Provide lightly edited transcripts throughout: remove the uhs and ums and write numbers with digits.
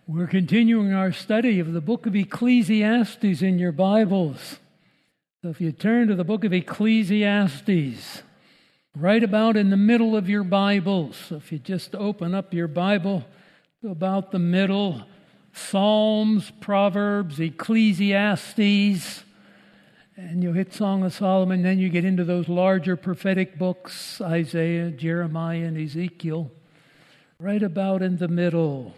We're continuing our study of the book of Ecclesiastes in your Bibles. So if you turn to the book of Ecclesiastes, right about in the middle of your Bibles, so if you just open up your Bible to about the middle, Psalms, Proverbs, Ecclesiastes, and you hit Song of Solomon, then you get into those larger prophetic books, Isaiah, Jeremiah, and Ezekiel, right about in the middle.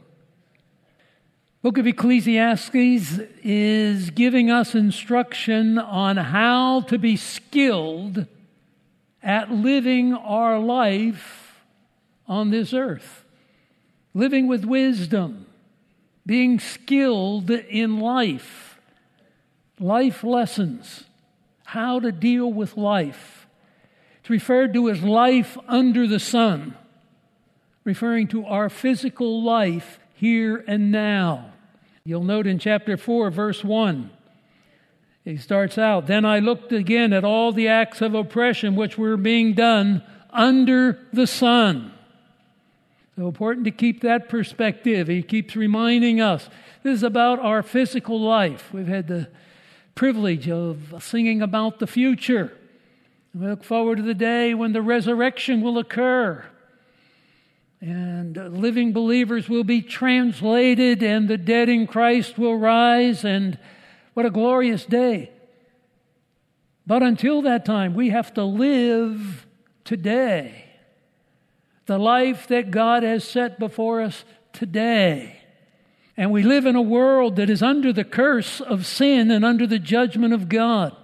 Book of Ecclesiastes is giving us instruction on how to be skilled at living our life on this earth. Living with wisdom, being skilled in life, life lessons, how to deal with life. It's referred to as life under the sun, referring to our physical life here and now. You'll note in chapter 4, verse 1, he starts out, "Then I looked again at all the acts of oppression which were being done under the sun." So important to keep that perspective. He keeps reminding us, this is about our physical life. We've had the privilege of singing about the future. We look forward to the day when the resurrection will occur. And living believers will be translated, and the dead in Christ will rise, and what a glorious day. But until that time, we have to live today. The life that God has set before us today. And we live in a world that is under the curse of sin and under the judgment of God.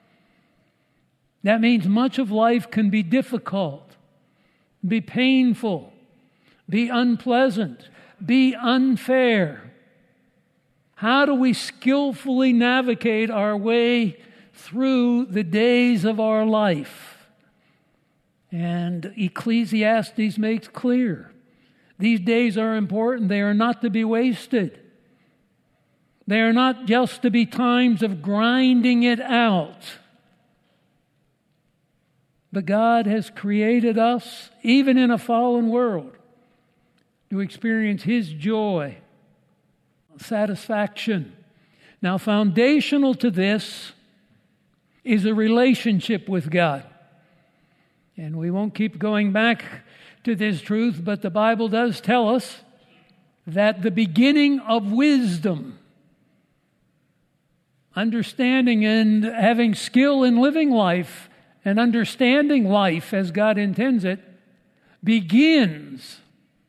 That means much of life can be difficult, be painful, be unpleasant, be unfair. How do we skillfully navigate our way through the days of our life? And Ecclesiastes makes clear, these days are important. They are not to be wasted. They are not just to be times of grinding it out. But God has created us, even in a fallen world, to experience His joy, satisfaction. Now, foundational to this is a relationship with God. And we won't keep going back to this truth, but the Bible does tell us that the beginning of wisdom, understanding and having skill in living life and understanding life as God intends it, begins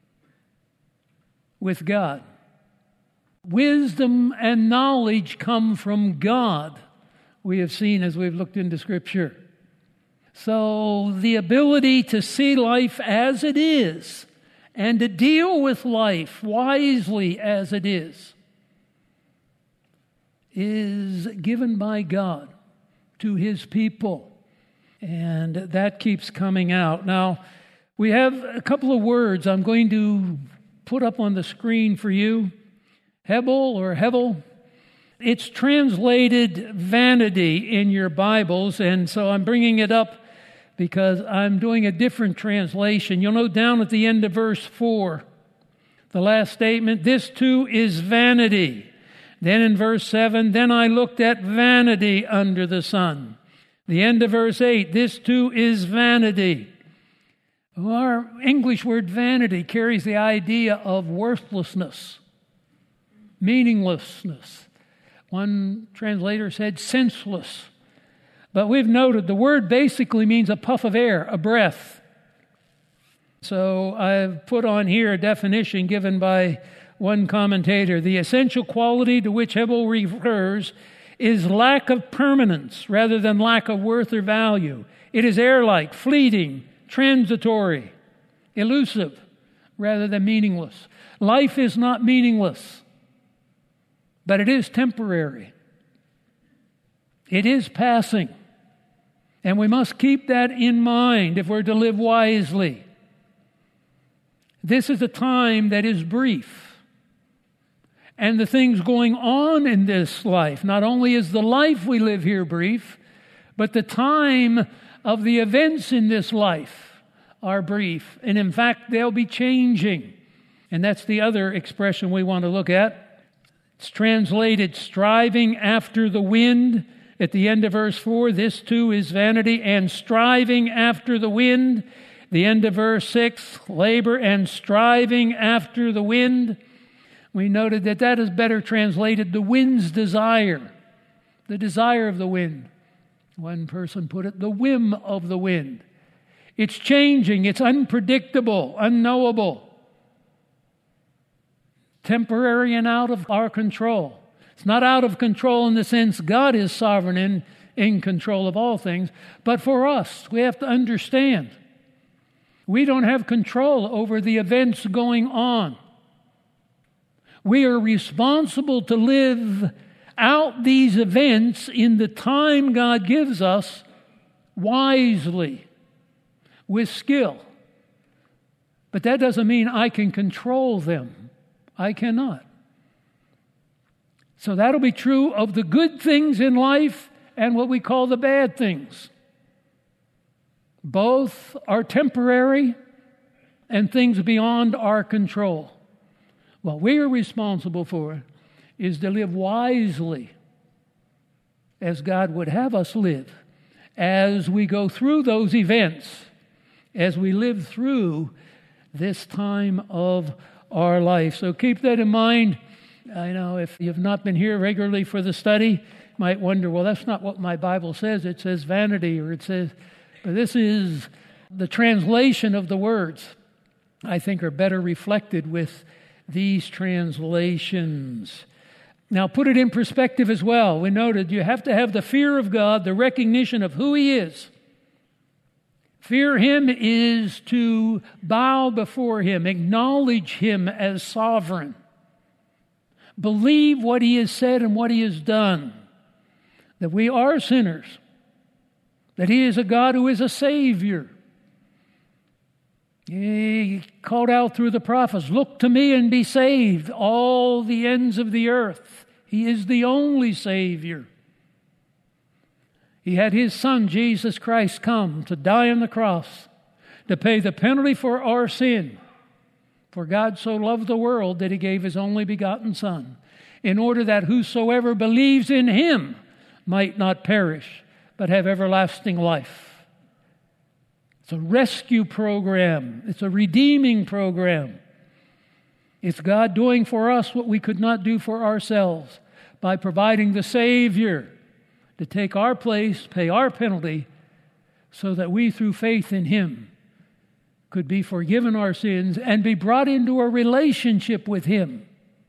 with God. Wisdom and knowledge come from God, we have seen as we've looked into Scripture. So the ability to see life as it is and to deal with life wisely as it is given by God to His people. And that keeps coming out. Now, we have a couple of words I'm going to put up on the screen for you. Hebel or Hevel. It's translated vanity in your Bibles, and so I'm bringing it up because I'm doing a different translation. You'll note down at the end of verse 4, the last statement, "This too is vanity." Then in verse 7, "Then I looked at vanity under the sun." The end of verse 8, "This too is vanity." Our English word vanity carries the idea of worthlessness, meaninglessness. One translator said senseless. But we've noted the word basically means a puff of air, a breath. So I've put on here a definition given by one commentator. The essential quality to which Hebel refers is lack of permanence rather than lack of worth or value. It is air-like, fleeting, transitory, elusive, rather than meaningless. Life is not meaningless, but it is temporary. It is passing. And we must keep that in mind if we're to live wisely. This is a time that is brief. And the things going on in this life, not only is the life we live here brief, but the time of the events in this life are brief. And in fact, they'll be changing. And that's the other expression we want to look at. It's translated striving after the wind. At the end of verse 4, this too is vanity and striving after the wind. The end of verse 6, labor and striving after the wind. We noted that that is better translated the wind's desire, the desire of the wind. One person put it, the whim of the wind. It's changing, it's unpredictable, unknowable, temporary and out of our control. It's not out of control in the sense God is sovereign and in control of all things, but for us, we have to understand we don't have control over the events going on. We are responsible to live out these events in the time God gives us wisely, with skill. But that doesn't mean I can control them. I cannot. So that'll be true of the good things in life and what we call the bad things. Both are temporary and things beyond our control. What we are responsible for is to live wisely as God would have us live as we go through those events, as we live through this time of our life. So keep that in mind. I know if you've not been here regularly for the study, you might wonder, well, that's not what my Bible says. It says vanity, or it says, but this is the translation of the words, I think, are better reflected with these translations. Now, put it in perspective as well. We noted you have to have the fear of God, the recognition of who He is. Fear Him is to bow before Him, acknowledge Him as sovereign, believe what He has said and what He has done, that we are sinners, that He is a God who is a Savior. He called out through the prophets, "Look to me and be saved, all the ends of the earth." He is the only Savior. He had His Son, Jesus Christ, come to die on the cross, to pay the penalty for our sin. For God so loved the world that He gave His only begotten Son, in order that whosoever believes in Him might not perish, but have everlasting life. It's a rescue program. It's a redeeming program. It's God doing for us what we could not do for ourselves by providing the Savior to take our place, pay our penalty, so that we, through faith in Him, could be forgiven our sins and be brought into a relationship with Him.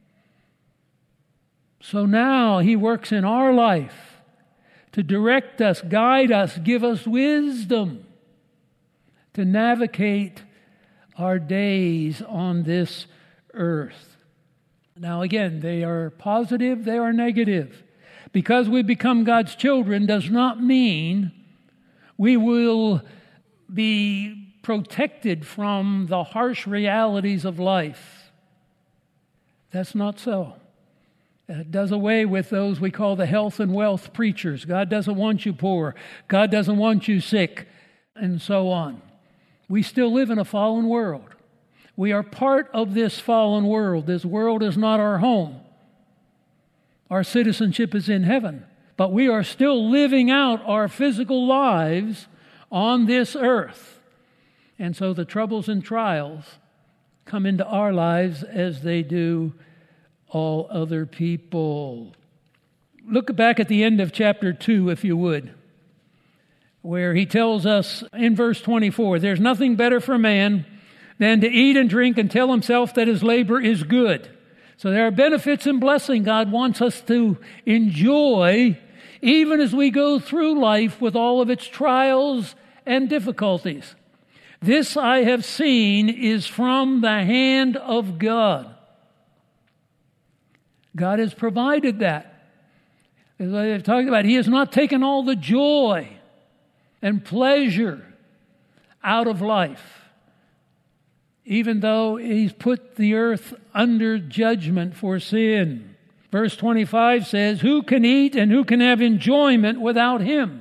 So now He works in our life to direct us, guide us, give us wisdom to navigate our days on this earth. Now again, they are positive, they are negative. Because we become God's children does not mean we will be protected from the harsh realities of life. That's not so. It does away with those we call the health and wealth preachers. God doesn't want you poor. God doesn't want you sick, and so on. We still live in a fallen world. We are part of this fallen world. This world is not our home. Our citizenship is in heaven. But we are still living out our physical lives on this earth. And so the troubles and trials come into our lives as they do all other people. Look back at the end of chapter 2, if you would, where he tells us in verse 24, "There's nothing better for man than to eat and drink and tell himself that his labor is good." So there are benefits and blessing God wants us to enjoy even as we go through life with all of its trials and difficulties. This I have seen is from the hand of God. God has provided that. As I've talked about, He has not taken all the joy and pleasure out of life, even though He's put the earth under judgment for sin. Verse 25 says, "Who can eat and who can have enjoyment without Him?"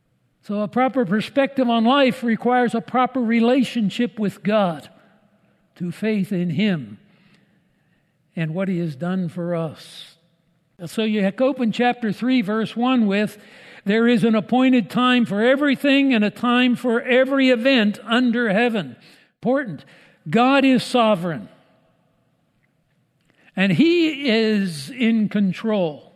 So a proper perspective on life requires a proper relationship with God to faith in Him and what He has done for us. So you open chapter 3, verse 1 with, there is an appointed time for everything and a time for every event under heaven. Important. God is sovereign. And He is in control.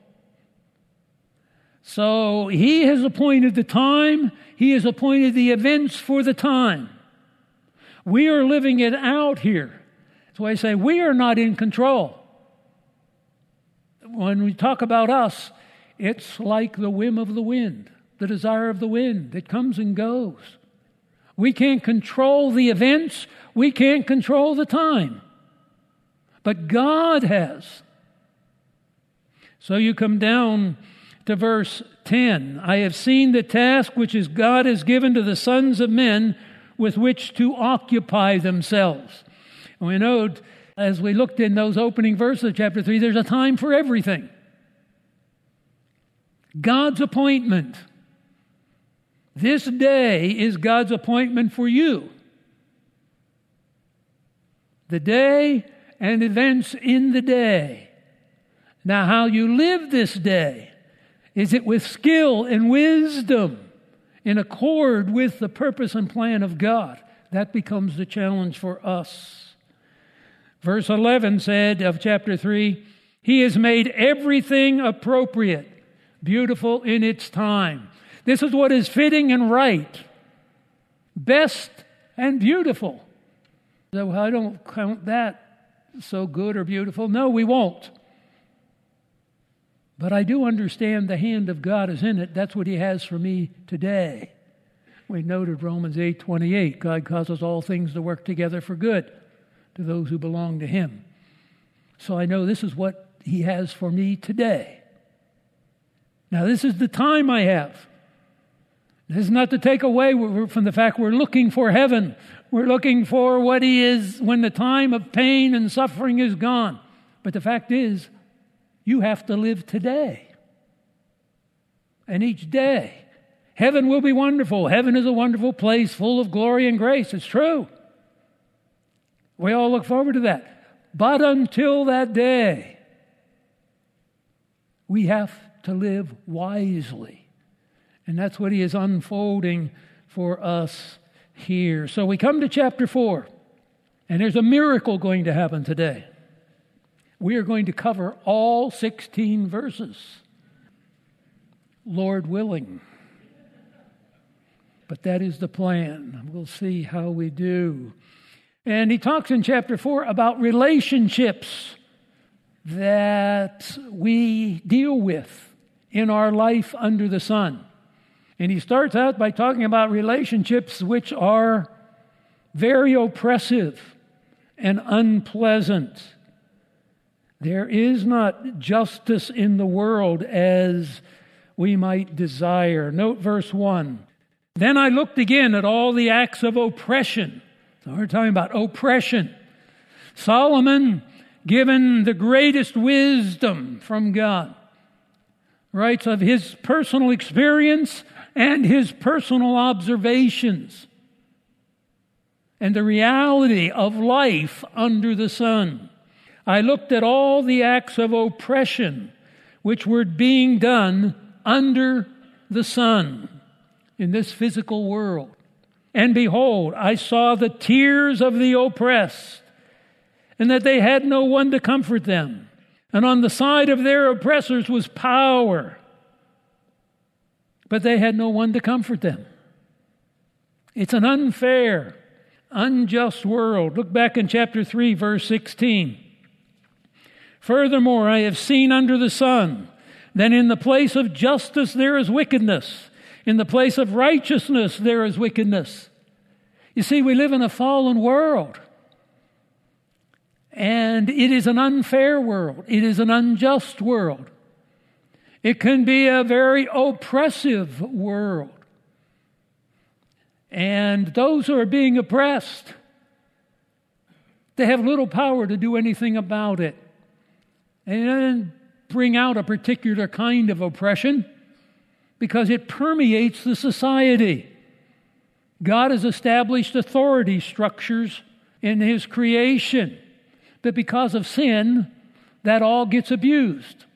So He has appointed the time. He has appointed the events for the time. We are living it out here. That's why I say we are not in control. When we talk about us, it's like the whim of the wind, the desire of the wind. It comes and goes. We can't control the events. We can't control the time. But God has. So you come down to verse 10. I have seen the task which is God has given to the sons of men with which to occupy themselves. And we know, as we looked in those opening verses of chapter 3, there's a time for everything. God's appointment. This day is God's appointment for you. The day and events in the day. Now, how you live this day, is it with skill and wisdom in accord with the purpose and plan of God? That becomes the challenge for us. Verse 11 said of chapter 3, He has made everything appropriate, beautiful in its time. This is what is fitting and right, best and beautiful. So I don't count that so good or beautiful. No, we won't. But I do understand the hand of God is in it. That's what He has for me today. We noted Romans 8:28. God causes all things to work together for good to those who belong to Him. So I know this is what He has for me today. Now, this is the time I have. This is not to take away from the fact we're looking for heaven. We're looking for what He is when the time of pain and suffering is gone. But the fact is, you have to live today. And each day. Heaven will be wonderful. Heaven is a wonderful place full of glory and grace. It's true. We all look forward to that. But until that day, we have to live wisely. And that's what He is unfolding for us here. So we come to chapter 4, and there's a miracle going to happen today. We are going to cover all 16 verses, Lord willing. But that is the plan. We'll see how we do. And he talks in chapter 4 about relationships that we deal with in our life under the sun. And he starts out by talking about relationships which are very oppressive and unpleasant. There is not justice in the world as we might desire. Note verse 1. Then I looked again at all the acts of oppression. So we're talking about oppression. Solomon, given the greatest wisdom from God, writes of his personal experience and his personal observations and the reality of life under the sun. I looked at all the acts of oppression which were being done under the sun in this physical world. And behold, I saw the tears of the oppressed, and that they had no one to comfort them. And on the side of their oppressors was power, but they had no one to comfort them. It's an unfair, unjust world. Look back in chapter 3, verse 16. Furthermore, I have seen under the sun that in the place of justice there is wickedness. In the place of righteousness there is wickedness. You see, we live in a fallen world. And it is an unfair world. It is an unjust world. It can be a very oppressive world. And those who are being oppressed, they have little power to do anything about it. And bring out a particular kind of oppression because it permeates the society. God has established authority structures in His creation. But because of sin, that all gets abused.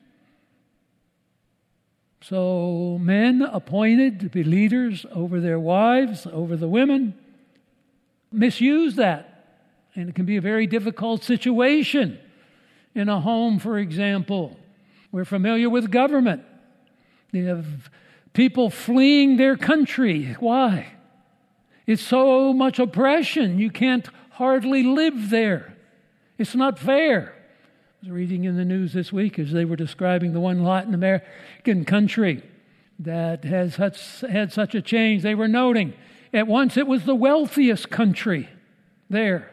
So men appointed to be leaders over their wives, over the women, misuse that. And it can be a very difficult situation in a home, for example. We're familiar with government. They have people fleeing their country. Why? It's so much oppression. You can't hardly live there. It's not fair. I was reading in the news this week as they were describing the one Latin American country that has had such a change. They were noting at once it was the wealthiest country there.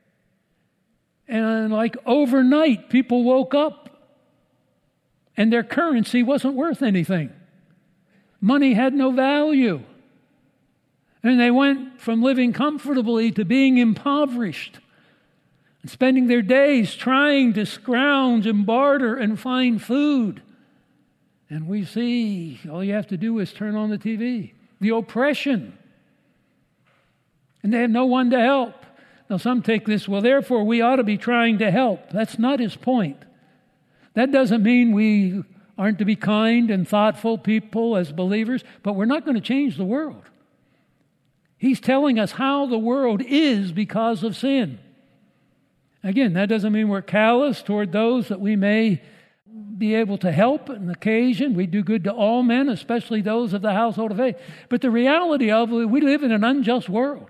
And like overnight, people woke up and their currency wasn't worth anything. Money had no value. And they went from living comfortably to being impoverished, and spending their days trying to scrounge and barter and find food. And we see, all you have to do is turn on the TV, the oppression. And they have no one to help. Now some take this, well, therefore we ought to be trying to help. That's not his point. That doesn't mean we aren't to be kind and thoughtful people as believers, but we're not going to change the world. He's telling us how the world is because of sin. Again, that doesn't mean we're callous toward those that we may be able to help on occasion. We do good to all men, especially those of the household of faith. But the reality of it, we live in an unjust world,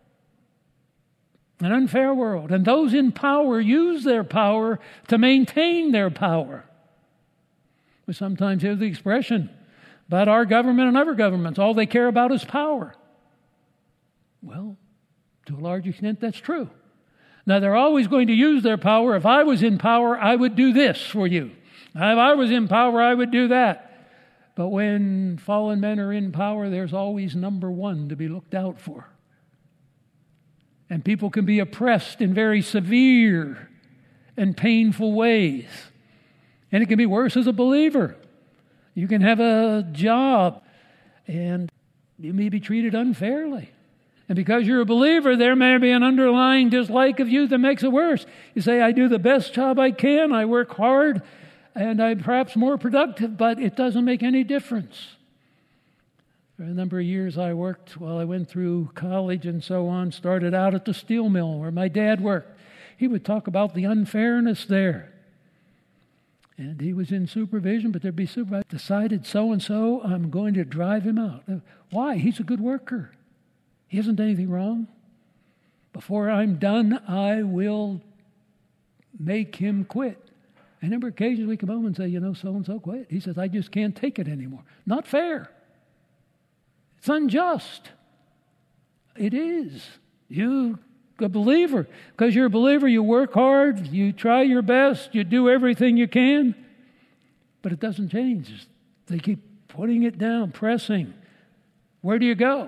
an unfair world. And those in power use their power to maintain their power. We sometimes hear the expression about our government and other governments, all they care about is power. Well, to a large extent, that's true. Now, they're always going to use their power. If I was in power, I would do this for you. If I was in power, I would do that. But when fallen men are in power, there's always number one to be looked out for. And people can be oppressed in very severe and painful ways. And it can be worse as a believer. You can have a job and you may be treated unfairly. And because you're a believer, there may be an underlying dislike of you that makes it worse. You say, I do the best job I can, I work hard, and I'm perhaps more productive, but it doesn't make any difference. For a number of years I worked while I went through college and so on, started out at the steel mill where my dad worked. He would talk about the unfairness there. And he was in supervision, but there'd be supervisor. Decided so-and-so, I'm going to drive him out. Why? He's a good worker. He hasn't done anything wrong. Before I'm done, I will make him quit. And there were occasions we come home and say, so-and-so quit. He says, I just can't take it anymore. Not fair. It's unjust. It is. You, a believer, because you're a believer, you work hard, you try your best, you do everything you can, but it doesn't change. They keep putting it down, pressing. Where do you go?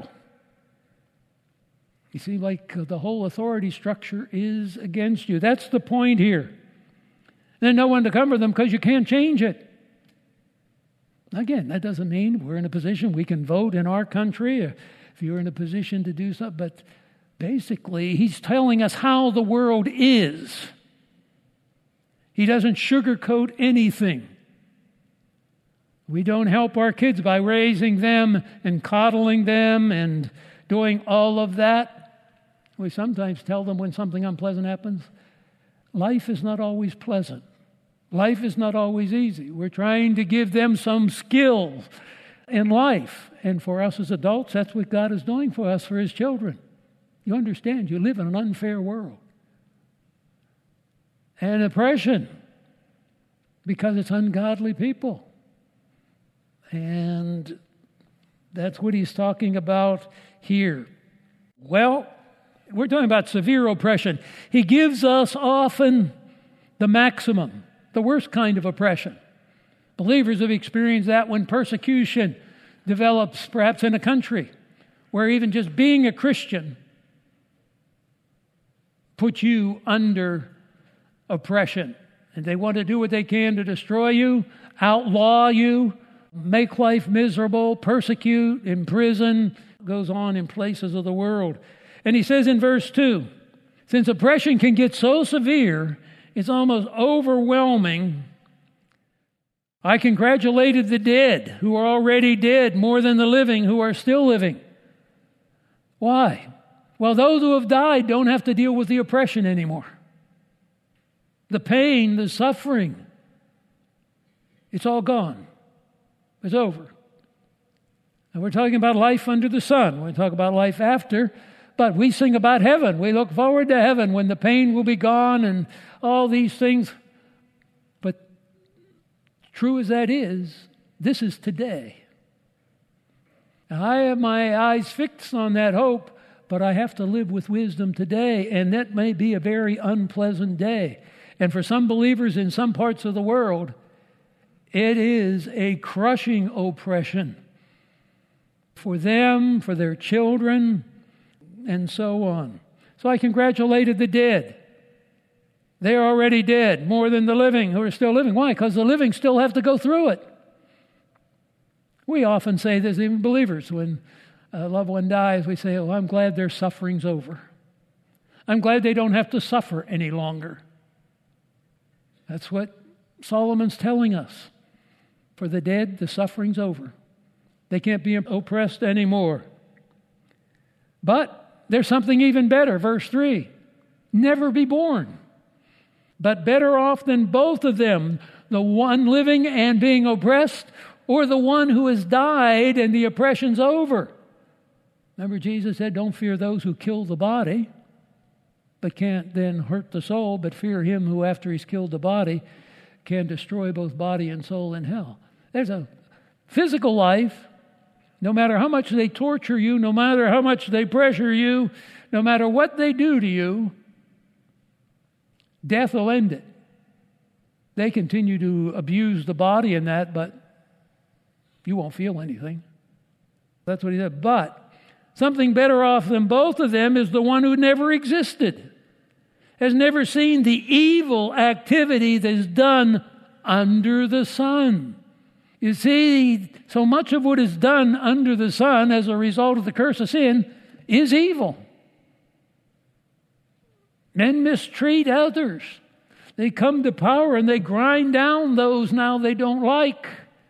You see, like the whole authority structure is against you. That's the point here. Then no one to comfort them because you can't change it. Again, that doesn't mean we're in a position we can vote in our country, or if you're in a position to do something. But basically, he's telling us how the world is. He doesn't sugarcoat anything. We don't help our kids by raising them and coddling them and doing all of that. We sometimes tell them when something unpleasant happens, life is not always pleasant. Life is not always easy. We're trying to give them some skills in life. And for us as adults, that's what God is doing for us, for His children. You understand, you live in an unfair world. And oppression, because it's ungodly people. And that's what he's talking about here. Well, we're talking about severe oppression. He gives us often the maximum, the worst kind of oppression. Believers have experienced that when persecution develops perhaps in a country where even just being a Christian puts you under oppression. And they want to do what they can to destroy you, outlaw you, make life miserable, persecute, imprison, goes on in places of the world. And he says in verse 2, Since oppression can get so severe, it's almost overwhelming. I congratulated the dead who are already dead more than the living who are still living. Why? Well, those who have died don't have to deal with the oppression anymore. The pain, the suffering, it's all gone. It's over. And we're talking about life under the sun. We're talking about life after. But we sing about heaven. We look forward to heaven when the pain will be gone and all these things. But true as that is, this is today. Now, I have my eyes fixed on that hope, but I have to live with wisdom today, and that may be a very unpleasant day. And for some believers in some parts of the world, it is a crushing oppression for them, for their children, and so on. So I congratulated the dead. They are already dead, more than the living who are still living. Why? Because the living still have to go through it. We often say this, even believers, when a loved one dies, we say, oh, I'm glad their suffering's over. I'm glad they don't have to suffer any longer. That's what Solomon's telling us. For the dead, the suffering's over. They can't be oppressed anymore. But there's something even better. Verse 3, never be born. But better off than both of them, the one living and being oppressed, or the one who has died and the oppression's over. Remember, Jesus said, don't fear those who kill the body, but can't then hurt the soul, but fear him who, after he's killed the body, can destroy both body and soul in hell. There's a physical life. No matter how much they torture you, no matter how much they pressure you, no matter what they do to you, death will end it. They continue to abuse the body in that, but you won't feel anything. That's what he said. But something better off than both of them is the one who never existed, has never seen the evil activity that is done under the sun. You see, so much of what is done under the sun as a result of the curse of sin is evil. Men mistreat others. They come to power and they grind down those now they don't like.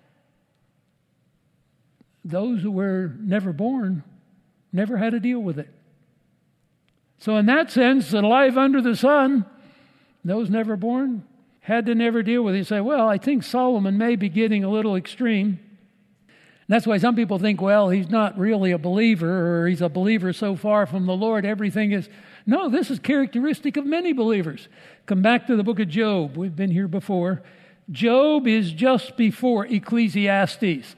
Those who were never born never had to deal with it. So in that sense, the life under the sun, those never born had to never deal with it. You say, well, I think Solomon may be getting a little extreme. And that's why some people think, well, he's not really a believer, or he's a believer so far from the Lord, everything is... No, this is characteristic of many believers. Come back to the book of Job. We've been here before. Job is just before Ecclesiastes,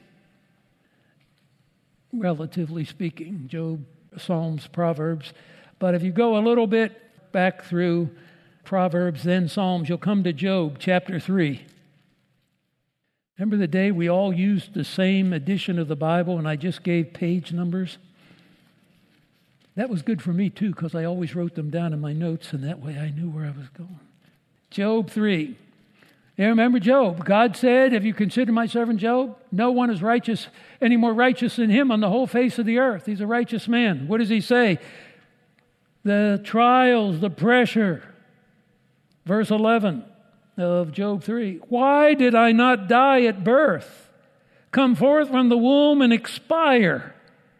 relatively speaking. Job, Psalms, Proverbs. But if you go a little bit back through Proverbs, then Psalms, you'll come to Job chapter 3. Remember the day we all used the same edition of the Bible and I just gave page numbers? That was good for me too, because I always wrote them down in my notes, and that way I knew where I was going. Job 3. You remember Job? God said, have you considered my servant Job? No one is righteous, any more righteous than him on the whole face of the earth. He's a righteous man. What does he say? The trials, the pressure. Verse 11 of Job 3. Why did I not die at birth, come forth from the womb and expire?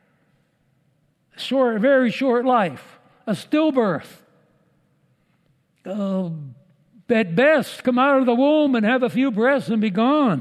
Short, very short life, a stillbirth. At best, come out of the womb and have a few breaths and be gone.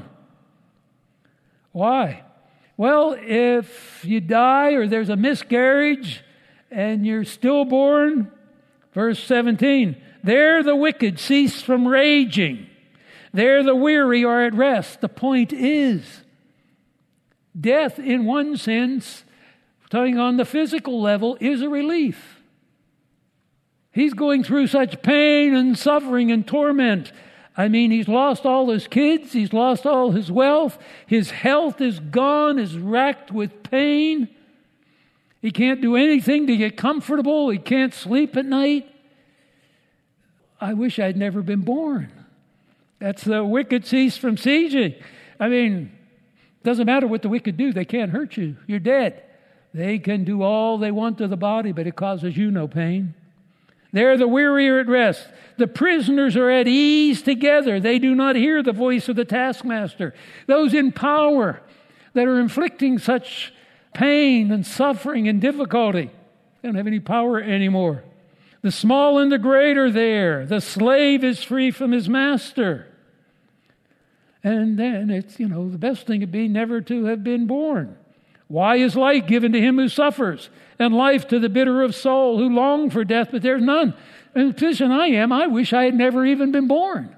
Why? Well, if you die or there's a miscarriage and you're stillborn, verse 17, there the wicked cease from raging. There the weary are at rest. The point is, death in one sense, talking on the physical level, is a relief. He's going through such pain and suffering and torment. I mean, he's lost all his kids. He's lost all his wealth. His health is gone, is racked with pain. He can't do anything to get comfortable. He can't sleep at night. I wish I'd never been born. That's the wicked cease from sieging. I mean, doesn't matter what the wicked do. They can't hurt you. You're dead. They can do all they want to the body, but it causes you no pain. There the weary are at rest. The prisoners are at ease together. They do not hear the voice of the taskmaster. Those in power that are inflicting such pain and suffering and difficulty, they don't have any power anymore. The small and the great are there. The slave is free from his master. And then it's, the best thing would be never to have been born. Why is light given to him who suffers, and life to the bitter of soul who long for death, but there's none? In the position I am, I wish I had never even been born.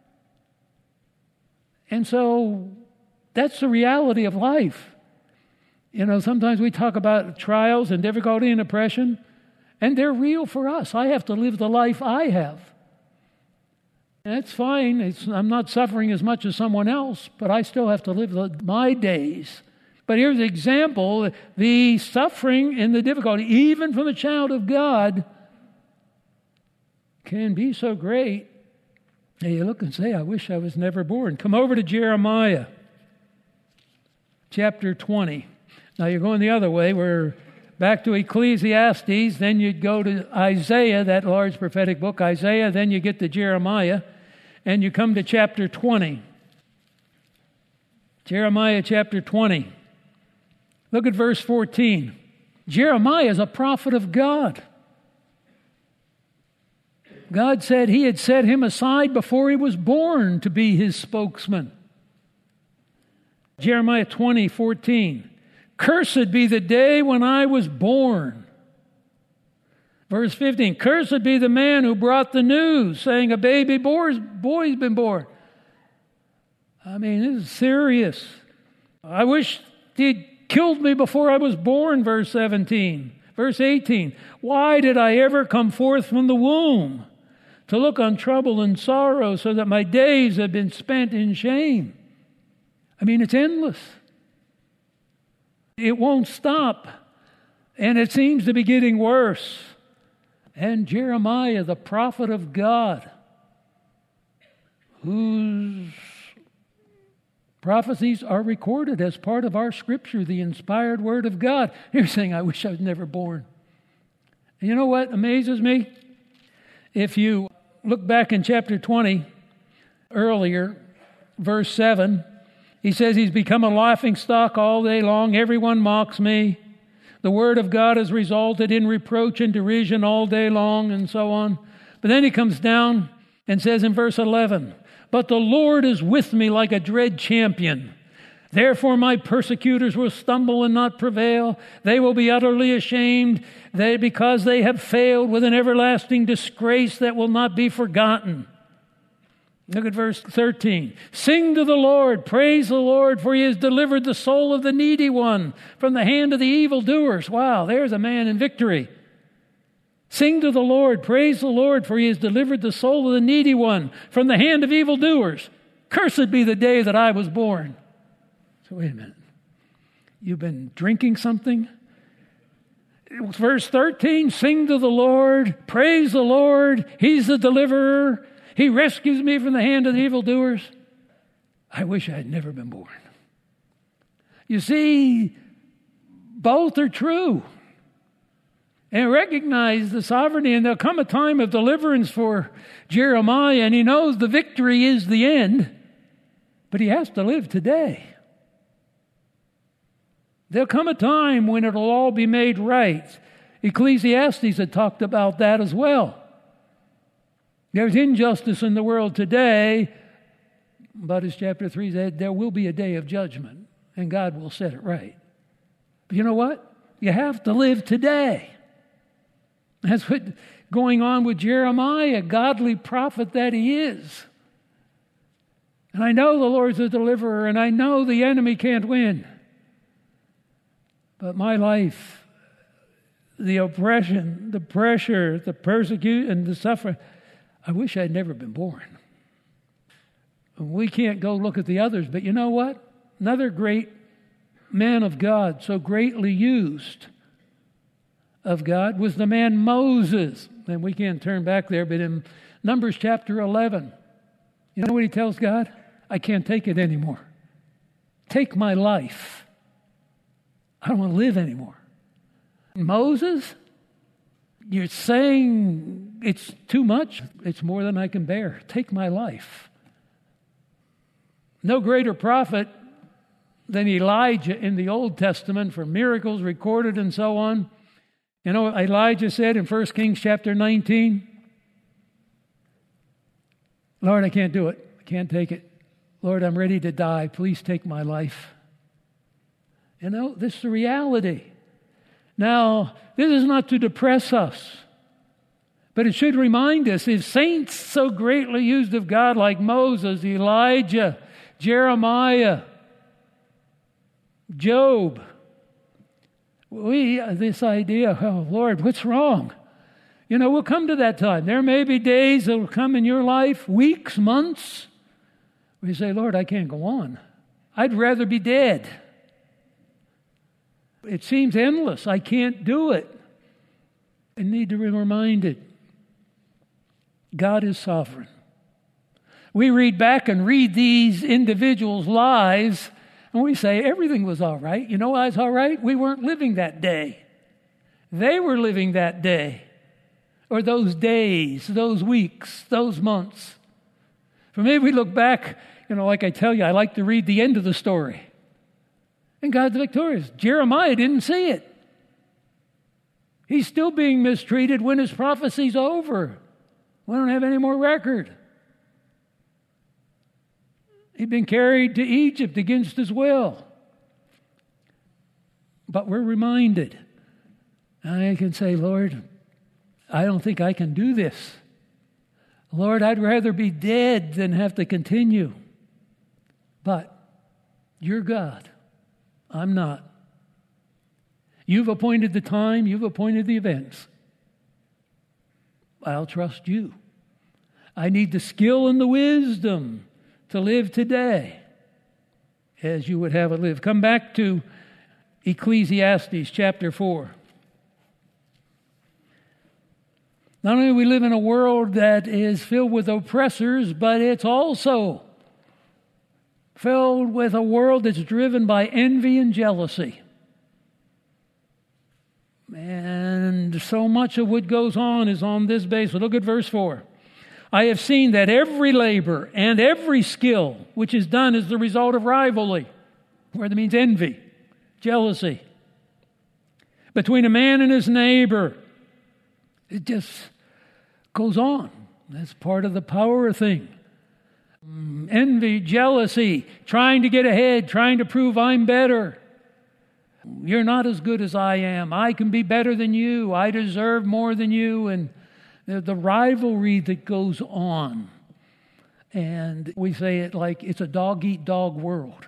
And so that's the reality of life. Sometimes we talk about trials and difficulty and oppression, and they're real for us. I have to live the life I have. And that's fine. I'm not suffering as much as someone else, but I still have to live my days. But here's an example. The suffering and the difficulty, even from a child of God, can be so great that you look and say, I wish I was never born. Come over to Jeremiah, chapter 20. Now you're going the other way. We're back to Ecclesiastes. Then you'd go to Isaiah, that large prophetic book, Isaiah. Then you get to Jeremiah. And you come to chapter 20. Jeremiah chapter 20. Look at verse 14. Jeremiah is a prophet of God. God said he had set him aside before he was born to be his spokesman. Jeremiah 20:14. Cursed be the day when I was born. Verse 15. Cursed be the man who brought the news, saying a baby boy's been born. I mean, this is serious. I wish he'd killed me before I was born, verse 17. Verse 18. Why did I ever come forth from the womb to look on trouble and sorrow, so that my days have been spent in shame? I mean, it's endless. It won't stop. And it seems to be getting worse. And Jeremiah, the prophet of God, whose prophecies are recorded as part of our Scripture, the inspired Word of God, you're saying, I wish I was never born. And you know what amazes me? If you look back in chapter 20, earlier, verse 7, he says, he's become a laughingstock all day long. Everyone mocks me. The word of God has resulted in reproach and derision all day long, and so on. But then he comes down and says in verse 11, but the Lord is with me like a dread champion. Therefore my persecutors will stumble and not prevail. They will be utterly ashamed, because they have failed with an everlasting disgrace that will not be forgotten. Look at verse 13. Sing to the Lord, praise the Lord, for he has delivered the soul of the needy one from the hand of the evildoers. Wow, there's a man in victory. Sing to the Lord, praise the Lord, for he has delivered the soul of the needy one from the hand of evildoers. Cursed be the day that I was born. So wait a minute. You've been drinking something? Verse 13, sing to the Lord, praise the Lord, he's the deliverer. He rescues me from the hand of the evildoers. I wish I had never been born. You see, both are true. And recognize the sovereignty, and there'll come a time of deliverance for Jeremiah, and he knows the victory is the end, but he has to live today. There'll come a time when it'll all be made right. Ecclesiastes had talked about that as well. There's injustice in the world today, but as chapter 3 said, there will be a day of judgment, and God will set it right. But you know what? You have to live today. That's what's going on with Jeremiah, godly prophet that he is. And I know the Lord's a deliverer, and I know the enemy can't win. But my life, the oppression, the pressure, the persecution, and the suffering, I wish I'd never been born. We can't go look at the others, but you know what? Another great man of God, so greatly used of God, was the man Moses. And we can't turn back there, but in Numbers chapter 11, you know what he tells God? I can't take it anymore. Take my life. I don't want to live anymore. Moses, you're saying it's too much. It's more than I can bear. Take my life. No greater prophet than Elijah in the Old Testament for miracles recorded and so on. You know what Elijah said in 1 Kings chapter 19? Lord, I can't do it. I can't take it. Lord, I'm ready to die. Please take my life. You know, this is the reality. Now, this is not to depress us, but it should remind us, if saints so greatly used of God like Moses, Elijah, Jeremiah, Job, this idea, oh Lord, what's wrong? You know, we'll come to that time. There may be days that will come in your life, weeks, months, where you say, Lord, I can't go on. I'd rather be dead. It seems endless. I can't do it. I need to be reminded, God is sovereign. We read back and read these individuals' lives, and we say everything was all right. You know why it's all right? We weren't living that day. They were living that day, or those days, those weeks, those months. For me, we look back, you know, like I tell you, I like to read the end of the story. And God's victorious. Jeremiah didn't see it. He's still being mistreated when his prophecy's over. We don't have any more record. He'd been carried to Egypt against his will. But we're reminded. I can say, Lord, I don't think I can do this. Lord, I'd rather be dead than have to continue. But you're God. I'm not. You've appointed the time. You've appointed the events. I'll trust you. I need the skill and the wisdom to live today as you would have it live. Come back to Ecclesiastes chapter 4. Not only do we live in a world that is filled with oppressors, but it's also filled with a world that's driven by envy and jealousy. And so much of what goes on is on this basis. Look at verse 4. I have seen that every labor and every skill which is done is the result of rivalry, where that means envy, jealousy, between a man and his neighbor. It just goes on. That's part of the power thing. Envy, jealousy, trying to get ahead, trying to prove I'm better. You're not as good as I am. I can be better than you. I deserve more than you. And the rivalry that goes on. And we say it like it's a dog-eat-dog world.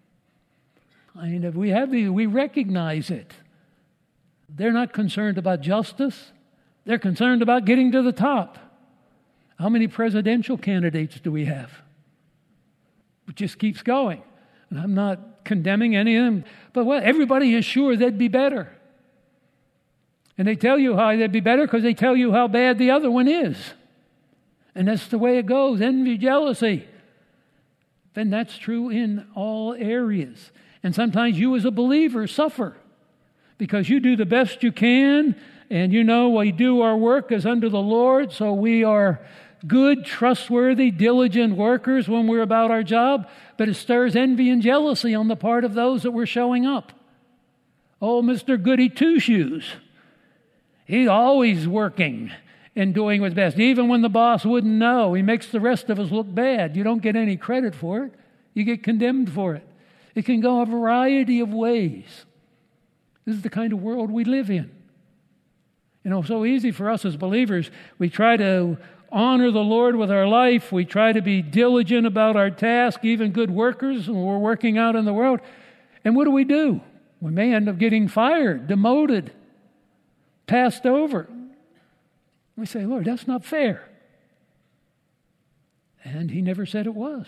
I mean, if we recognize it. They're not concerned about justice. They're concerned about getting to the top. How many presidential candidates do we have? It just keeps going. And I'm not condemning any of them. But everybody is sure they'd be better. And they tell you how they'd be better because they tell you how bad the other one is. And that's the way it goes. Envy, jealousy. Then that's true in all areas. And sometimes you as a believer suffer because you do the best you can. And you know, we do our work as unto the Lord. So we are good, trustworthy, diligent workers when we're about our job. But it stirs envy and jealousy on the part of those that we're showing up. Oh, Mr. Goody Two-Shoes. He's always working and doing what's best. Even when the boss wouldn't know, he makes the rest of us look bad. You don't get any credit for it. You get condemned for it. It can go a variety of ways. This is the kind of world we live in. You know, so easy for us as believers. We try to honor the Lord with our life. We try to be diligent about our task, even good workers when we're working out in the world. And what do? We may end up getting fired, demoted, passed over. We say, Lord, that's not fair. And he never said it was.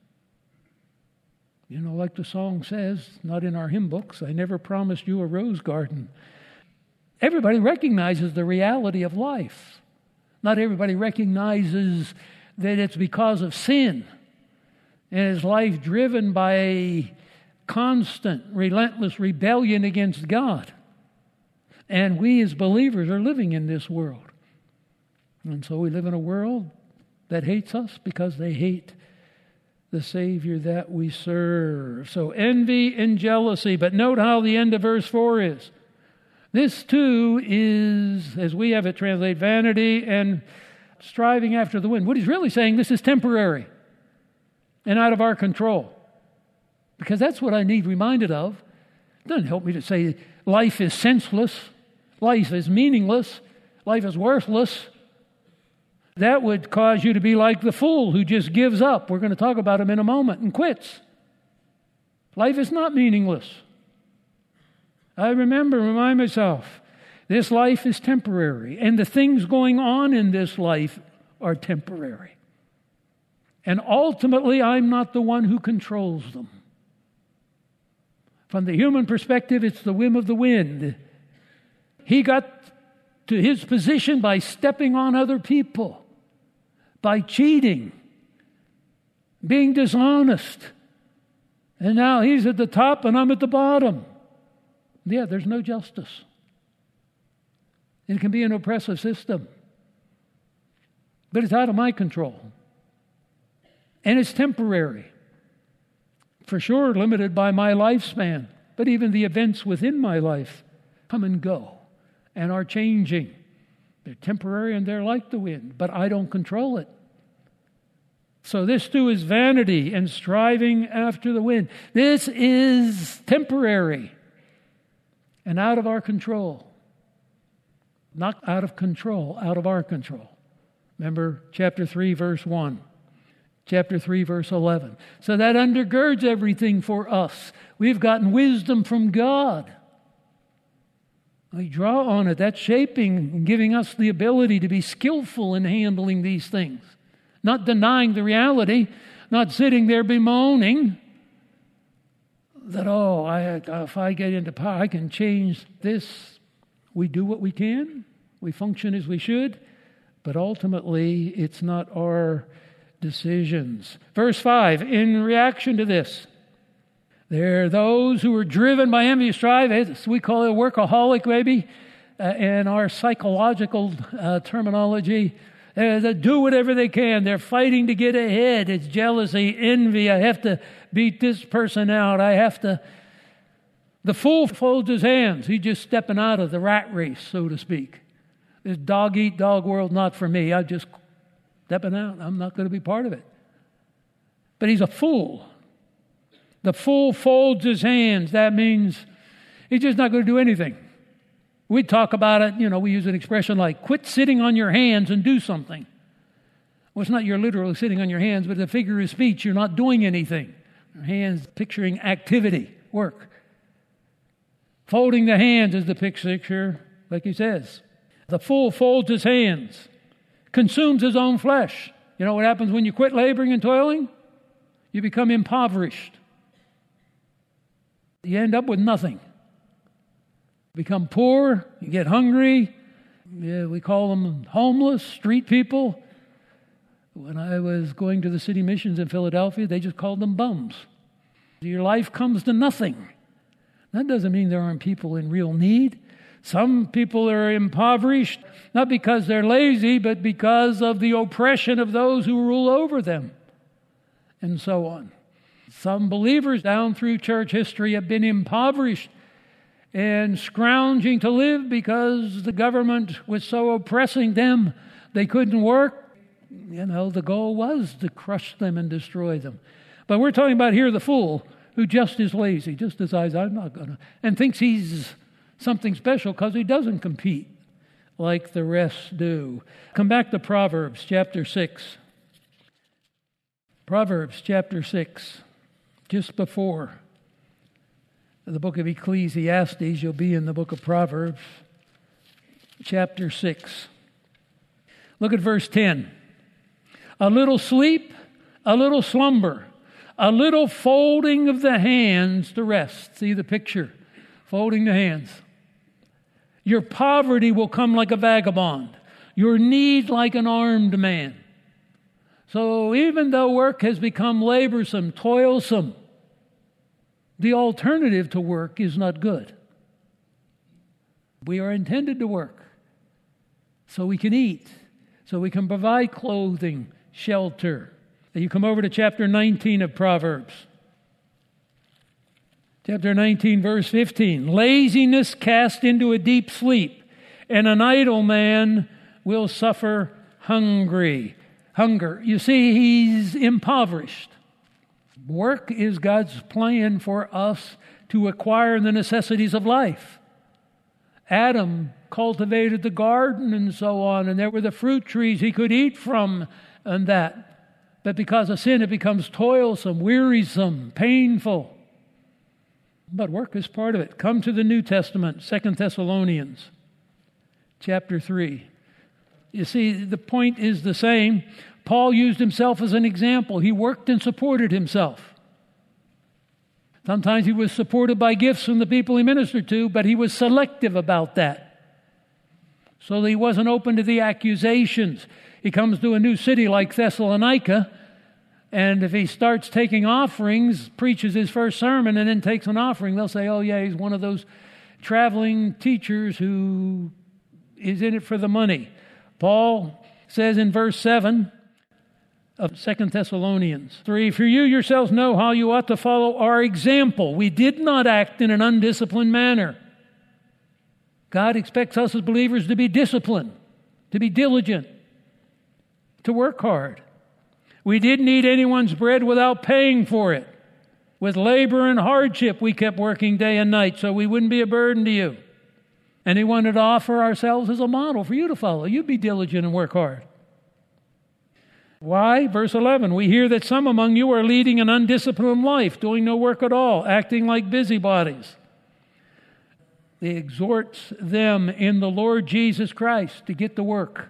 You know, like the song says, not in our hymn books, I never promised you a rose garden. Everybody recognizes the reality of life. Not everybody recognizes that it's because of sin. And is life driven by a constant, relentless rebellion against God. And we as believers are living in this world. And so we live in a world that hates us because they hate the Savior that we serve. So envy and jealousy. But note how the end of verse 4 is. This too is, as we have it translated, vanity and striving after the wind. What he's really saying, this is temporary and out of our control. Because that's what I need reminded of. It doesn't help me to say life is senseless, life is meaningless, life is worthless. That would cause you to be like the fool who just gives up. We're going to talk about him in a moment, and quits. Life is not meaningless. I remind myself, this life is temporary, and the things going on in this life are temporary. And ultimately, I'm not the one who controls them. From the human perspective, it's the whim of the wind. He got to his position by stepping on other people, by cheating, being dishonest. And now he's at the top and I'm at the bottom. Yeah, there's no justice. It can be an oppressive system. But it's out of my control. And it's temporary. For sure, limited by my lifespan. But even the events within my life come and go and are changing. They're temporary and they're like the wind, but I don't control it. So this too is vanity and striving after the wind. This is temporary and out of our control. Not out of control, out of our control. Remember chapter 3, verse 1. Chapter 3, verse 11. So that undergirds everything for us. We've gotten wisdom from God. We draw on it. That's shaping and giving us the ability to be skillful in handling these things. Not denying the reality, not sitting there bemoaning that, if I get into power, I can change this. We do what we can. We function as we should. But ultimately, it's not our decisions. Verse 5, in reaction to this, there are those who are driven by envy and strife. We call it a workaholic, maybe, in our psychological terminology. They do whatever they can. They're fighting to get ahead. It's jealousy, envy. I have to beat this person out. The fool folds his hands. He's just stepping out of the rat race, so to speak. This dog-eat-dog world, not for me. I'm just stepping out. I'm not going to be part of it. But he's a fool. The fool folds his hands. That means he's just not going to do anything. We talk about it, we use an expression like, quit sitting on your hands and do something. Well, it's not you're literally sitting on your hands, but the figure of speech, you're not doing anything. Your hands picturing activity, work. Folding the hands is the picture, like he says. The fool folds his hands, consumes his own flesh. You know what happens when you quit laboring and toiling? You become impoverished. You end up with nothing. Become poor, you get hungry. Yeah, we call them homeless, street people. When I was going to the city missions in Philadelphia, they just called them bums. Your life comes to nothing. That doesn't mean there aren't people in real need. Some people are impoverished, not because they're lazy, but because of the oppression of those who rule over them, and so on. Some believers down through church history have been impoverished and scrounging to live because the government was so oppressing them they couldn't work. The goal was to crush them and destroy them. But we're talking about here the fool who just is lazy, just decides I'm not going to, and thinks he's something special because he doesn't compete like the rest do. Come back to Proverbs chapter 6. Proverbs chapter 6, just before the book of Ecclesiastes, you'll be in the book of Proverbs, chapter 6. Look at verse 10. A little sleep, a little slumber, a little folding of the hands to rest. See the picture, folding the hands. Your poverty will come like a vagabond, your need like an armed man. So even though work has become laborsome, toilsome, the alternative to work is not good. We are intended to work so we can eat, so we can provide clothing, shelter. You come over to chapter 19 of Proverbs. Chapter 19, verse 15. Laziness cast into a deep sleep, and an idle man will suffer hunger. You see, he's impoverished. Work is God's plan for us to acquire the necessities of life. Adam cultivated the garden and so on, and there were the fruit trees he could eat from and that. But because of sin, it becomes toilsome, wearisome, painful. But work is part of it. Come to the New Testament, 2 Thessalonians, chapter 3. You see, the point is the same. Paul used himself as an example. He worked and supported himself. Sometimes he was supported by gifts from the people he ministered to, but he was selective about that. So that he wasn't open to the accusations. He comes to a new city like Thessalonica, and if he starts taking offerings, preaches his first sermon, and then takes an offering, they'll say, oh yeah, he's one of those traveling teachers who is in it for the money. Paul says in verse 7 of 2 Thessalonians 3, for you yourselves know how you ought to follow our example. We did not act in an undisciplined manner. God expects us as believers to be disciplined, to be diligent, to work hard. We didn't eat anyone's bread without paying for it. With labor and hardship, we kept working day and night so we wouldn't be a burden to you. And he wanted to offer ourselves as a model for you to follow. You be diligent and work hard. Why? Verse 11, we hear that some among you are leading an undisciplined life, doing no work at all, acting like busybodies. He exhorts them in the Lord Jesus Christ to get to work.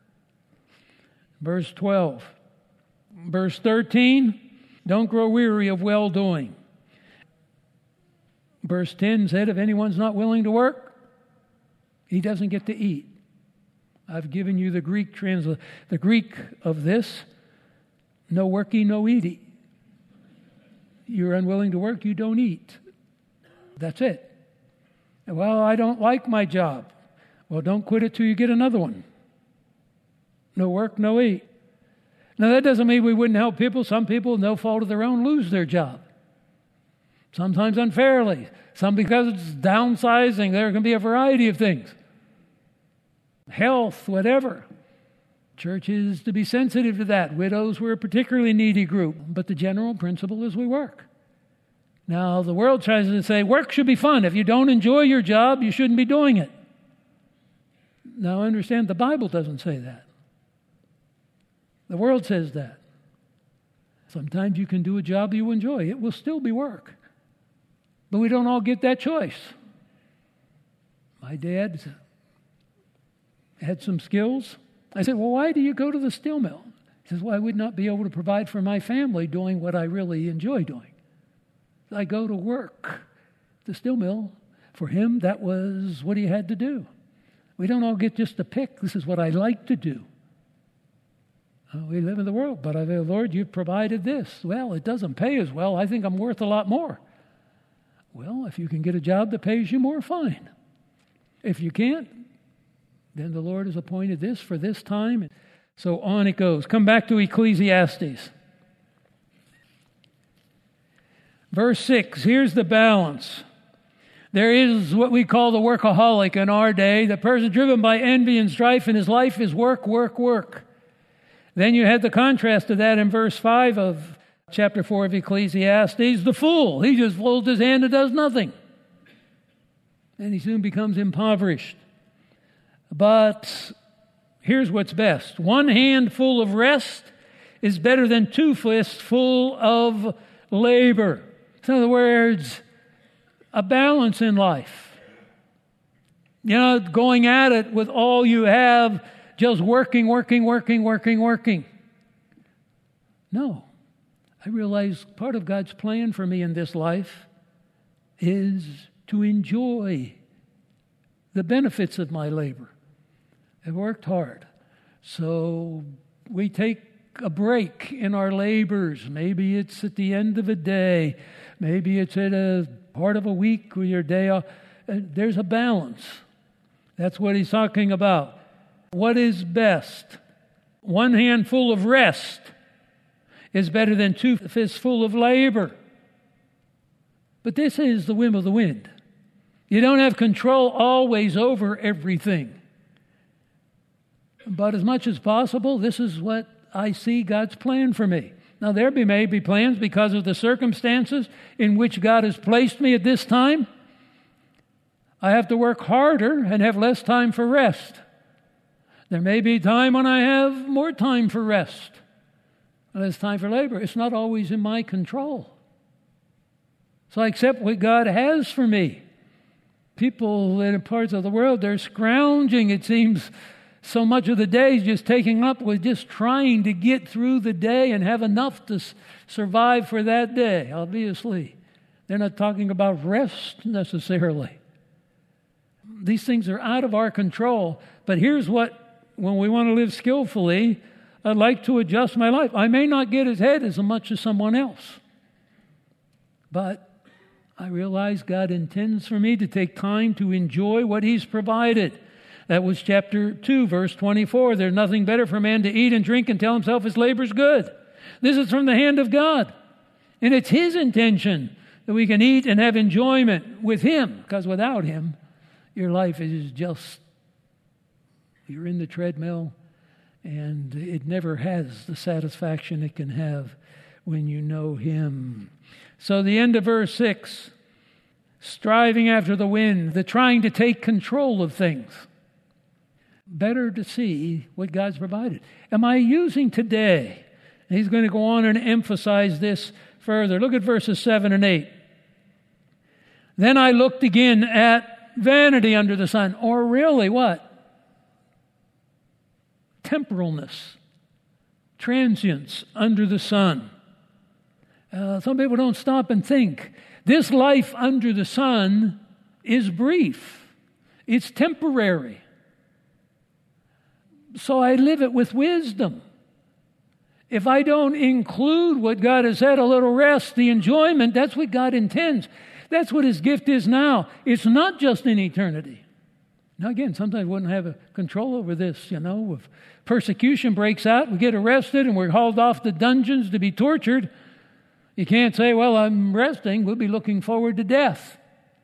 Verse 12. Verse 13, don't grow weary of well-doing. Verse 10 said, if anyone's not willing to work, he doesn't get to eat. I've given you the Greek the Greek of this, no worky, no eaty. You're unwilling to work, you don't eat. That's it. Well, I don't like my job. Well, don't quit it till you get another one. No work, no eat. Now, that doesn't mean we wouldn't help people. Some people, no fault of their own, lose their job. Sometimes unfairly. Some because it's downsizing. There can be a variety of things. Health, whatever. Church is to be sensitive to that. Widows were a particularly needy group. But the general principle is we work. Now, the world tries to say work should be fun. If you don't enjoy your job, you shouldn't be doing it. Now, understand, the Bible doesn't say that. The world says that. Sometimes you can do a job you enjoy. It will still be work. But we don't all get that choice. My dad had some skills. I said, well, why do you go to the steel mill? He says, well, I would not be able to provide for my family doing what I really enjoy doing. I go to work. The steel mill, for him, that was what he had to do. We don't all get just to pick, this is what I like to do. We live in the world, but I say, Lord, you've provided this. Well, it doesn't pay as well. I think I'm worth a lot more. Well, if you can get a job that pays you more, fine. If you can't, then the Lord has appointed this for this time. So on it goes. Come back to Ecclesiastes. Verse 6, here's the balance. There is what we call the workaholic in our day, the person driven by envy and strife, and his life is work, work, work. Then you had the contrast to that in verse 5 of chapter 4 of Ecclesiastes. The fool, he just folds his hand and does nothing. And he soon becomes impoverished. But here's what's best. One hand full of rest is better than two fists full of labor. In other words, a balance in life. You're not going at it with all you have, just working. No. I realize part of God's plan for me in this life is to enjoy the benefits of my labor. I've worked hard. So we take a break in our labors. Maybe it's at the end of a day. Maybe it's at a part of a week or your day off. There's a balance. That's what he's talking about. What is best? One handful of rest is better than two fistfuls of labor. But this is the whim of the wind. You don't have control always over everything. But as much as possible, this is what I see God's plan for me. Now, there may be plans because of the circumstances in which God has placed me at this time. I have to work harder and have less time for rest. There may be time when I have more time for rest, less time for labor. It's not always in my control. So I accept what God has for me. People in parts of the world, they're scrounging, it seems, so much of the day is just taking up with just trying to get through the day and have enough to survive for that day, obviously. They're not talking about rest necessarily. These things are out of our control. But here's what, when we want to live skillfully, I'd like to adjust my life. I may not get ahead as much as someone else. But I realize God intends for me to take time to enjoy what He's provided. That was chapter 2, verse 24. There's nothing better for man to eat and drink and tell himself his labor's good. This is from the hand of God. And it's His intention that we can eat and have enjoyment with Him. Because without Him, your life is just, you're in the treadmill, and it never has the satisfaction it can have when you know Him. So the end of verse 6, striving after the wind, the trying to take control of things. Better to see what God's provided. Am I using today? And he's going to go on and emphasize this further. Look at verses 7 and 8. Then I looked again at vanity under the sun, or really what? Temporalness, transience under the sun. Some people don't stop and think. This life under the sun is brief. It's temporary. So I live it with wisdom. If I don't include what God has said, a little rest, the enjoyment, that's what God intends. That's what His gift is now. It's not just in eternity. Now again, sometimes we wouldn't have control over this, If persecution breaks out, we get arrested and we're hauled off to dungeons to be tortured. You can't say, well, I'm resting. We'll be looking forward to death.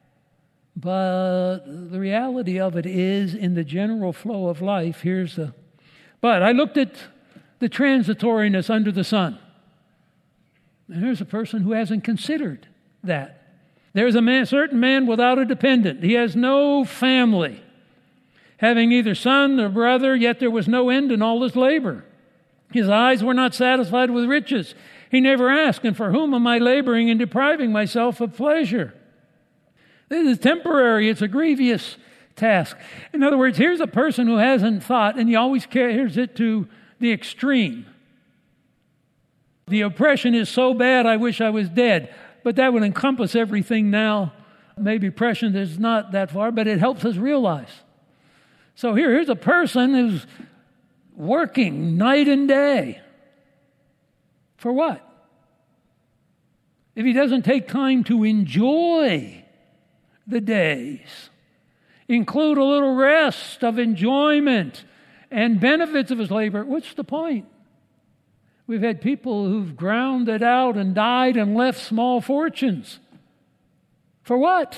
But the reality of it is, in the general flow of life, but I looked at the transitoriness under the sun. And here's a person who hasn't considered that. There's a certain man without a dependent. He has no family, having neither son nor brother, yet there was no end in all his labor. His eyes were not satisfied with riches. He never asked, and for whom am I laboring and depriving myself of pleasure? This is temporary. It's a grievous task. In other words, here's a person who hasn't thought, and he always carries it to the extreme. The oppression is so bad, I wish I was dead. But that would encompass everything now. Maybe oppression is not that far, but it helps us realize. So here's a person who's working night and day. For what? If he doesn't take time to enjoy the days, include a little rest of enjoyment and benefits of his labor, what's the point? We've had people who've ground it out and died and left small fortunes. For what?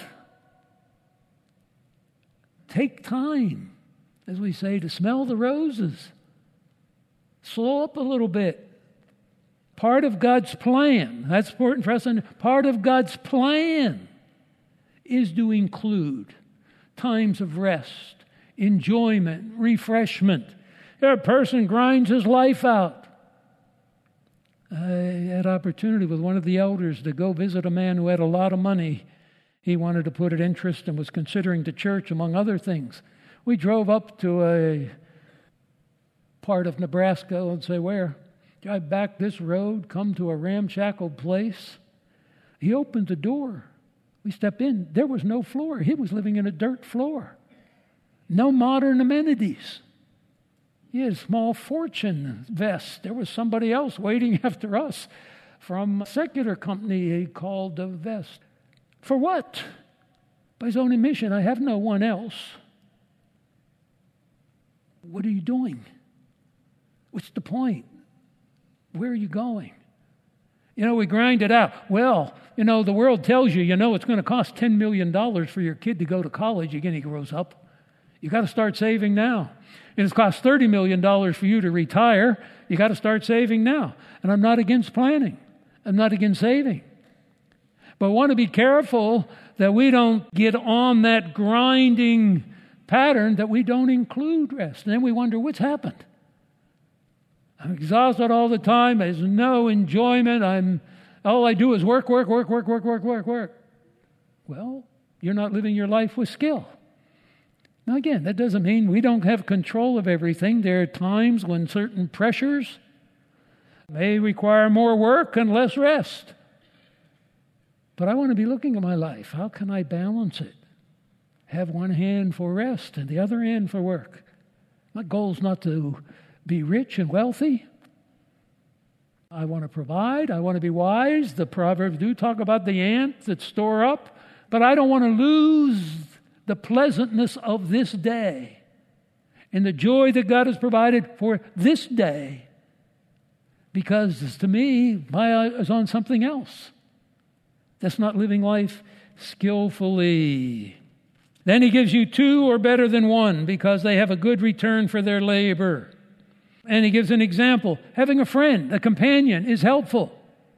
Take time, as we say, to smell the roses. Slow up a little bit. Part of God's plan, that's important for us, and part of God's plan is to include times of rest, enjoyment, refreshment. A person grinds his life out. I had opportunity with one of the elders to go visit a man who had a lot of money. He wanted to put it interest and was considering the church, among other things. We drove up to a part of Nebraska, let's say where. Drive back this road, come to a ramshackle place. He opened the door. We stepped in. There was no floor. He was living in a dirt floor. No modern amenities. He had a small fortune vest. There was somebody else waiting after us from a secular company he called a vest. For what? By his own admission, I have no one else. What are you doing? What's the point? Where are you going? We grind it out. Well, the world tells you, it's going to cost $10 million for your kid to go to college again he grows up. You got to start saving now. And it's cost $30 million for you to retire. You got to start saving now. And I'm not against planning. I'm not against saving. But I want to be careful that we don't get on that grinding pattern, that we don't include rest. And then we wonder, what's happened? I'm exhausted all the time. There's no enjoyment. All I do is work. Well, you're not living your life with skill. Now again, that doesn't mean we don't have control of everything. There are times when certain pressures may require more work and less rest. But I want to be looking at my life. How can I balance it? Have one hand for rest and the other hand for work. My goal is not to be rich and wealthy. I want to provide. I want to be wise. The Proverbs do talk about the ants that store up. But I don't want to lose the pleasantness of this day and the joy that God has provided for this day. Because to me, my eye is on something else. That's not living life skillfully. Then he gives you two or better than one because they have a good return for their labor. And he gives an example. Having a friend, a companion, is helpful.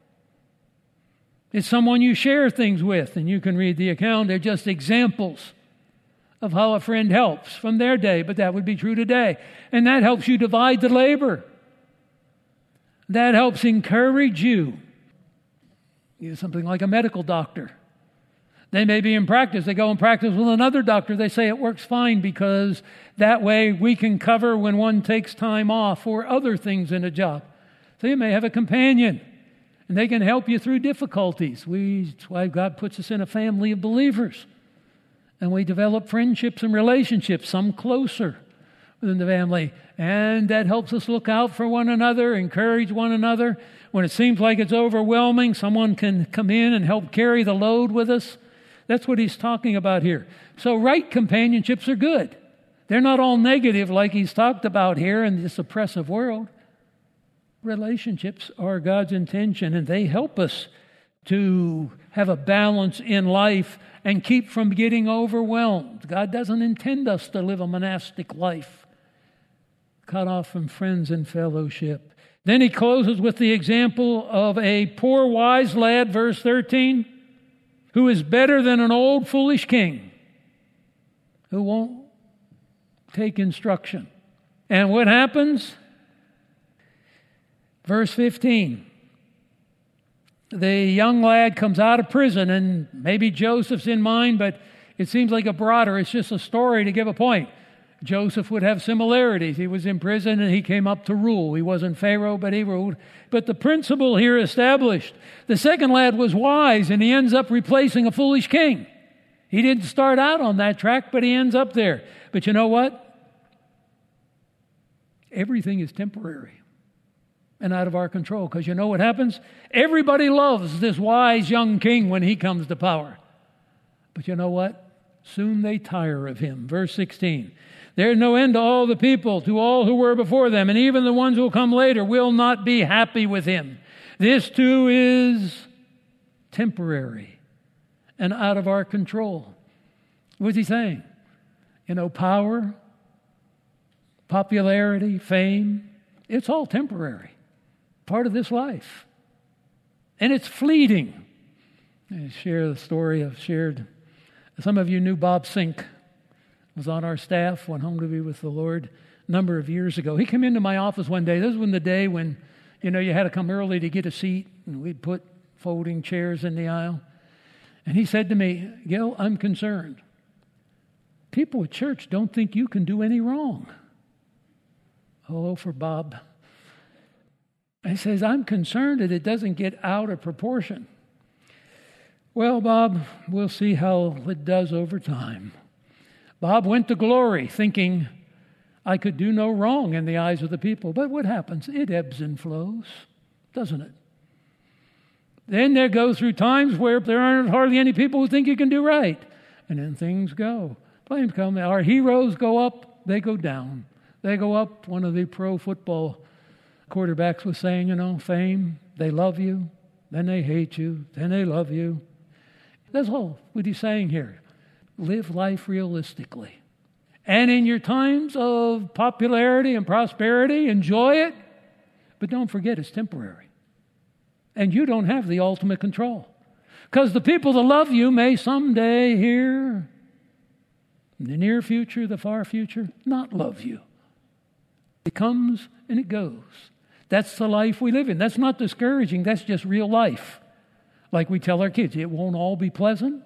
It's someone you share things with, and you can read the account. They're just examples of how a friend helps from their day, but that would be true today. And that helps you divide the labor. That helps encourage you. Something like a medical doctor. They may be in practice. They go and practice with another doctor. They say it works fine because that way we can cover when one takes time off or other things in a job. So you may have a companion, and they can help you through difficulties. That's why God puts us in a family of believers. And we develop friendships and relationships, some closer within the family. And that helps us look out for one another, encourage one another. When it seems like it's overwhelming, someone can come in and help carry the load with us. That's what he's talking about here. So right companionships are good. They're not all negative like he's talked about here in this oppressive world. Relationships are God's intention, and they help us to have a balance in life and keep from getting overwhelmed. God doesn't intend us to live a monastic life, cut off from friends and fellowship. Then he closes with the example of a poor wise lad, verse 13, who is better than an old foolish king who won't take instruction. And what happens? Verse 15. The young lad comes out of prison, and maybe Joseph's in mind, but it seems like it's just a story to give a point. Joseph would have similarities. He was in prison and he came up to rule. He wasn't Pharaoh, but he ruled. But the principle here established. The second lad was wise, and he ends up replacing a foolish king. He didn't start out on that track, but he ends up there. But you know what? Everything is temporary and out of our control. Because you know what happens? Everybody loves this wise young king when he comes to power. But you know what? Soon they tire of him. Verse 16. There is no end to all the people, to all who were before them, and even the ones who will come later will not be happy with him. This too is temporary and out of our control. What's he saying? Power, popularity, fame, it's all temporary. Part of this life. And it's fleeting. I share the story I've shared. Some of you knew Bob Sink. Was on our staff, went home to be with the Lord a number of years ago. He came into my office one day. This was the day when, you had to come early to get a seat, and we'd put folding chairs in the aisle. And he said to me, Gil, I'm concerned. People at church don't think you can do any wrong. Hello for Bob. He says, I'm concerned that it doesn't get out of proportion. Well, Bob, we'll see how it does over time. Bob went to glory thinking, I could do no wrong in the eyes of the people. But what happens? It ebbs and flows, doesn't it? Then there go through times where there aren't hardly any people who think you can do right. And then things go. Flames come. Our heroes go up, they go down. They go up. One of the pro football quarterbacks was saying, fame, they love you, then they hate you, then they love you. That's all what he's saying here. Live life realistically. And in your times of popularity and prosperity, enjoy it, but don't forget it's temporary. And you don't have the ultimate control. Because the people that love you may someday here, in the near future, the far future, not love you. It comes and it goes. That's the life we live in. That's not discouraging. That's just real life. Like we tell our kids, it won't all be pleasant.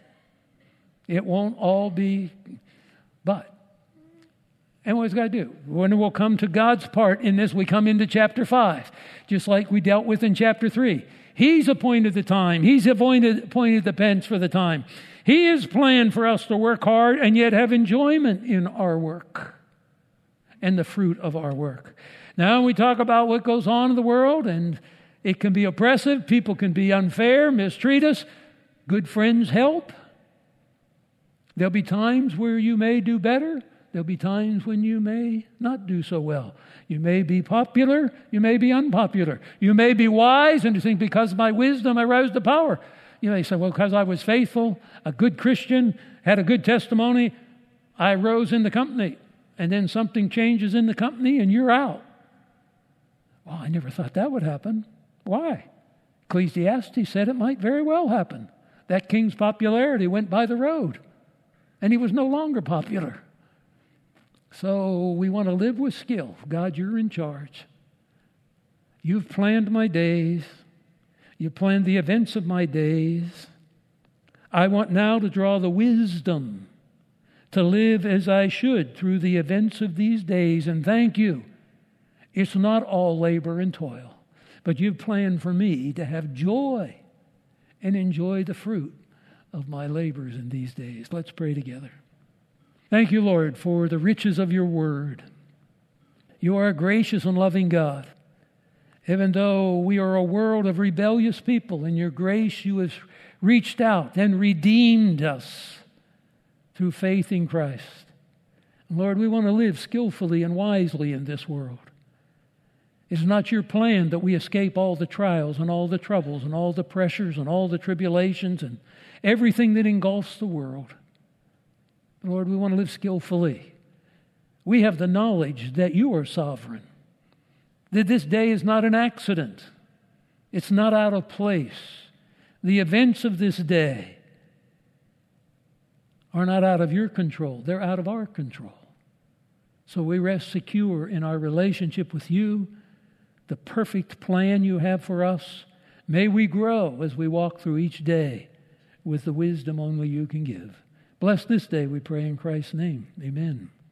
It won't all be, but. And what he's got to do? When we'll come to God's part in this, we come into chapter 5, just like we dealt with in chapter 3. He's appointed the time. He's appointed the pence for the time. He has planned for us to work hard and yet have enjoyment in our work and the fruit of our work. Now we talk about what goes on in the world, and it can be oppressive. People can be unfair, mistreat us. Good friends help. There'll be times where you may do better. There'll be times when you may not do so well. You may be popular. You may be unpopular. You may be wise and you think, because of my wisdom, I rose to power. You may say, well, because I was faithful, a good Christian, had a good testimony, I rose in the company. And then something changes in the company and you're out. Well, I never thought that would happen. Why? Ecclesiastes said it might very well happen. That king's popularity went by the road, and he was no longer popular. So we want to live with skill. God, you're in charge. You've planned my days. You planned the events of my days. I want now to draw the wisdom to live as I should through the events of these days. And thank you. It's not all labor and toil, but you've planned for me to have joy and enjoy the fruit of my labors in these days. Let's pray together. Thank you, Lord, for the riches of your word. You are a gracious and loving God. Even though we are a world of rebellious people, in your grace you have reached out and redeemed us through faith in Christ. And Lord, we want to live skillfully and wisely in this world. It's not your plan that we escape all the trials and all the troubles and all the pressures and all the tribulations and everything that engulfs the world. Lord, we want to live skillfully. We have the knowledge that you are sovereign, that this day is not an accident. It's not out of place. The events of this day are not out of your control. They're out of our control. So we rest secure in our relationship with you, the perfect plan you have for us. May we grow as we walk through each day with the wisdom only you can give. Bless this day, we pray in Christ's name. Amen.